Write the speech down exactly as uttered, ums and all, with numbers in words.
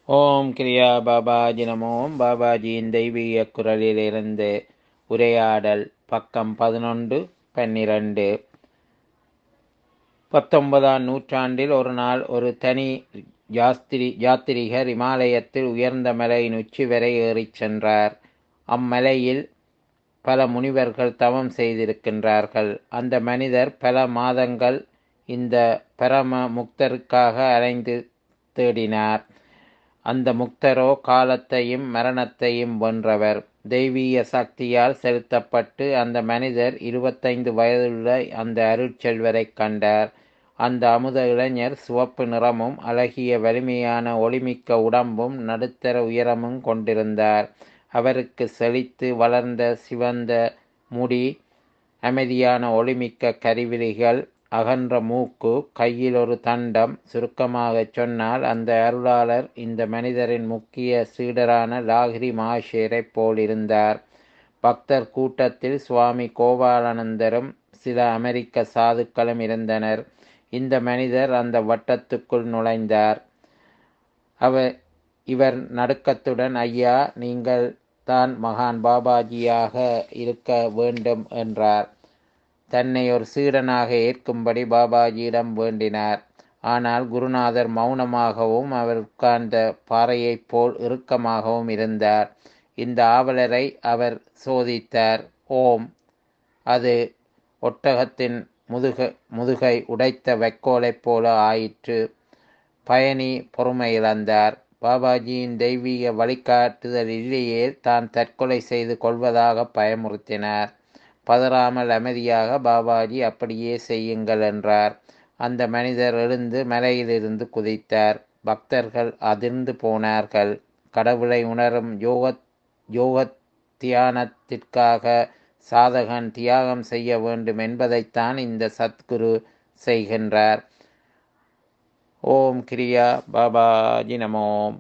ஓம் கிரியா பாபாஜி நமோ. பாபாஜியின் தெய்வீக குரலிலிருந்து உரையாடல் பக்கம் பதினொன்று பன்னிரண்டு. பத்தொன்பதாம் நூற்றாண்டில் ஒரு நாள் ஒரு தனி யாஸ்திரி யாத்திரிகர் இமாலயத்தில் உயர்ந்த மலையின் உச்சி வரை ஏறிச் சென்றார். அம்மலையில் பல முனிவர்கள் தவம் செய்திருக்கின்றார்கள். அந்த மனிதர் பல மாதங்கள் இந்த பரம முக்தருக்காக அலைந்து தேடினார். அந்த முக்தரோ காலத்தையும் மரணத்தையும் வென்றவர். தெய்வீக சக்தியால் செலுத்தப்பட்டு அந்த மனிதர் இருபத்தைந்து வயதுள்ள அந்த அருட்செல்வரை கண்டார். அந்த அமுத இளைஞர் சிவப்பு நிறமும் அழகிய வலிமையான ஒளிமிக்க உடம்பும் நடுத்தர உயரமும் கொண்டிருந்தார். அவருக்கு செழித்து வளர்ந்த சிவந்த முடி, அமைதியான ஒளிமிக்க கருவிழிகள், அகன்ற மூக்கு, கையில் ஒரு தண்டம். சுருக்கமாகச் சொன்னால் அந்த அருளாளர் இந்த மனிதரின் முக்கிய சீடரான லாகிரி மகாஷேரை போல் இருந்தார். பக்தர் கூட்டத்தில் சுவாமி கோபாலானந்தரும் சில அமெரிக்க சாதுக்களும் இருந்தனர். இந்த மனிதர் அந்த வட்டத்துக்குள் நுழைந்தார். அவர் இவர் நடுக்கத்துடன், ஐயா, நீங்கள் தான் மகான் பாபாஜியாக இருக்க வேண்டும் என்றார். தன்னை ஒரு சீடனாக ஏற்கும்படி பாபாஜியிடம் வேண்டினார். ஆனால் குருநாதர் மௌனமாகவும் அவர் உட்கார்ந்த பாறையைப் போல் இறுக்கமாகவும் இருந்தார். இந்த ஆவலரை அவர் சோதித்தார். ஓம். அது ஒட்டகத்தின் முதுக முதுகை உடைத்த வைக்கோலைப் போல ஆயிற்று. பயணி பொறுமை இழந்தார். பாபாஜியின் தெய்வீக வழிகாட்டுதல் இல்லையே தான் தற்கொலை செய்து கொள்வதாக பயமுறுத்தினார். பதறாமல் அமைதியாக, பாபாஜி அப்படியே செய்யுங்கள் என்றார். அந்த மனிதர் எழுந்து மலையிலிருந்து குதித்தார். பக்தர்கள் அதிர்ந்து போனார்கள். கடவுளை உணரும் யோக யோக தியானத்திற்காக சாதகன் தியாகம் செய்ய வேண்டும் என்பதைத்தான் இந்த சத்குரு செய்கின்றார். ஓம் கிரியா பாபாஜி நமோம்.